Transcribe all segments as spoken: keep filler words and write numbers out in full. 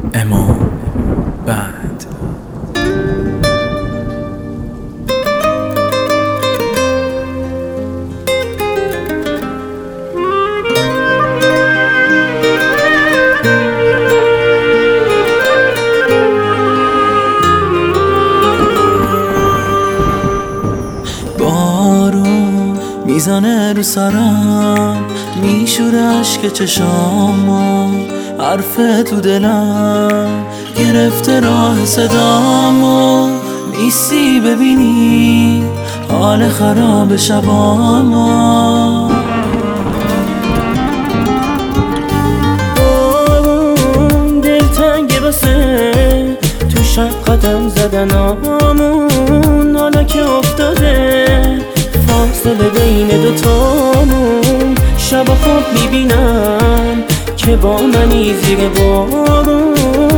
امام بعد بارون میزنه رو سرم، میشوره عشق چشامو، حرف تو دلم گرفته راه صدامو. نیستی ببینی حال خراب شبامو. بارون دلتنگه واسه تو شب قدم زدنامون، حالا که افتاده فاصله بین دوتامون. شب خواب میبینم که با منی زیر بارون.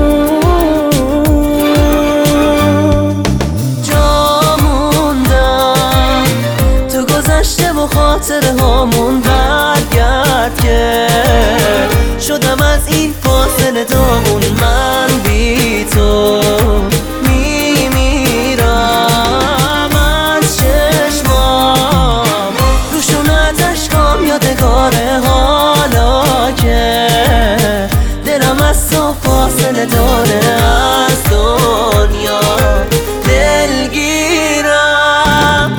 جا موندم تو گذشته و خاطره هامون، برگرد که شدم از این فاصله دامون. من بی تو میمیرم از چشمام، روشونت اشکام یادگاره، حالا که دلم از تو فاصله داره، از دنیا دلگیرم.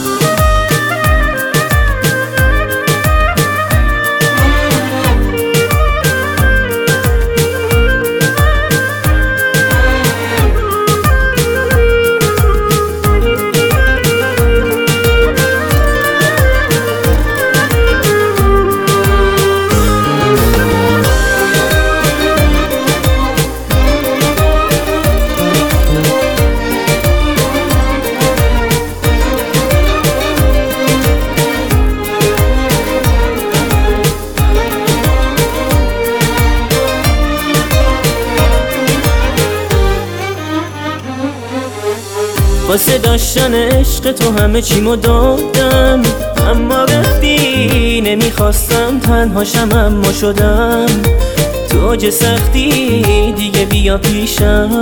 واسه داشتن عشق تو همه چیمو دادم، اما رفتی نمیخواستم تنهاشم، اما شدم تو اوج سختی. دیگه بیا پیشم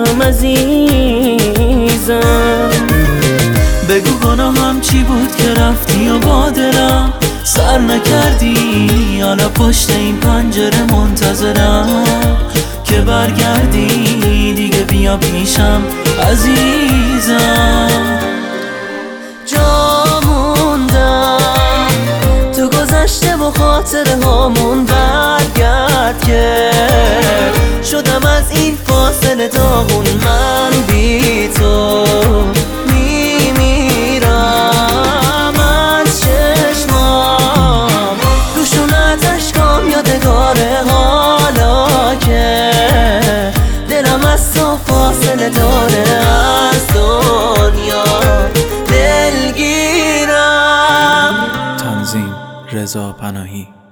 عزیزم، بگو گناهم چی بود که رفتی و با دلم سر نکردی. حالا پشت این پنجره منتظرم که برگردی. دیگه بیا پیشم عزیزم. جا موندم تو گذشته و خاطره هامون، برگرد که شدم از این فاصله داغون. من بی تو میمیرم از چشمام، روشونت اشکام یادگاره، حالا که دلم از تو فاصله داره، از دنیا دلگیرم. تنظیم رضا پناهی.